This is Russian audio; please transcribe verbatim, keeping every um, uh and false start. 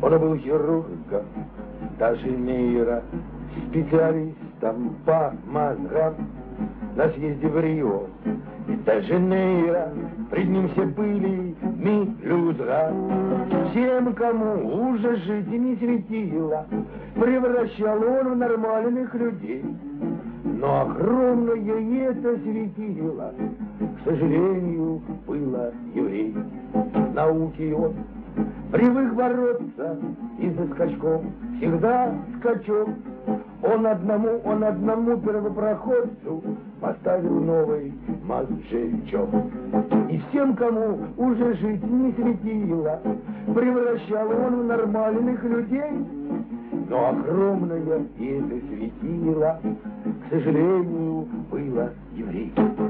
Он был хирургом, даже мира, специалистом по мозгам. На съезде в Рио и Де-Жанейро пред ним все были мелюзга. Всем, кому уже жить не светило, превращал он в нормальных людей. Но огромное это светило, к сожалению, было еврей. Науки он привык бороться из-за скачков, всегда скачок. Он одному, он одному первопроходцу поставил новый мозжечок. И всем, кому уже жить не светило, превращал он в нормальных людей. Но огромное это светило, к сожалению, было еврей.